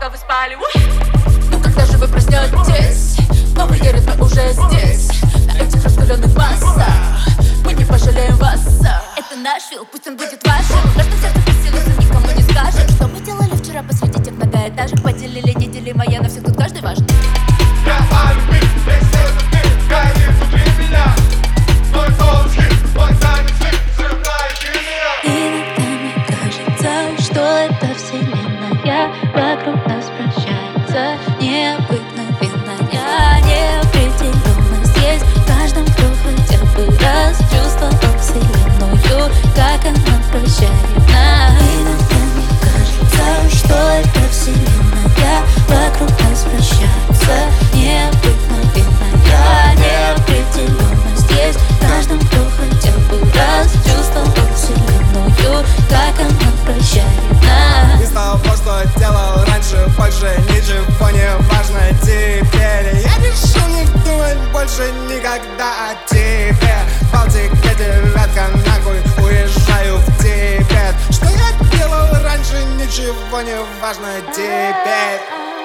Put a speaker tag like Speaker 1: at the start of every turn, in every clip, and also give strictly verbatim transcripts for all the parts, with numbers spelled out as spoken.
Speaker 1: пока вы спали.
Speaker 2: Ну когда же вы проснетесь? Новые ритмы уже здесь. На этих раскаленных массах мы не пожалеем вас.
Speaker 3: Это наш фил, пусть он будет вашим. В каждом сердце поселился, никому не скажем. Что мы делали вчера посреди тех многоэтажек? Поделили неделимое, на всех тут каждый важен.
Speaker 4: Я альбит, весь этот мир горит внутри меня. Мой голос хит, мой танец хит, сжигает и меня.
Speaker 5: Иногда мне кажется, что эта вселенная вокруг нас вращается. Необыкновенная неопределенность есть в каждом, кто хотя бы раз чувствовал вселенную, как она прощает нас. Иногда мне кажется, что эта вселенная вокруг нас вращается. Необыкновенная неопределенность есть в каждом, кто хотя бы раз чувствовал вселенную, как она прощает нас.
Speaker 6: Из того, что делал раньше, больше ничего не важно теперь. Я решу не думать больше никогда о тебе. Балтик, я девятка, нахуй уезжаю в Тибет. Что я делал раньше, ничего не важно теперь.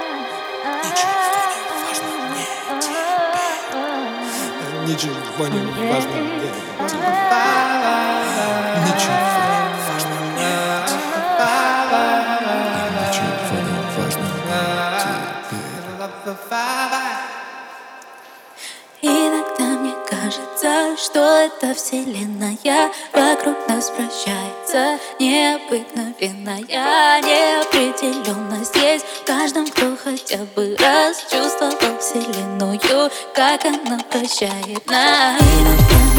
Speaker 6: Ничего не важно теперь. Ничего не важно теперь. Ничего не важно теперь.
Speaker 5: Иногда мне кажется, что эта вселенная вокруг нас вращается. Необыкновенная неопределенность есть в каждом, кто хотя бы раз чувствовал вселенную, как она прощает нас. Иногда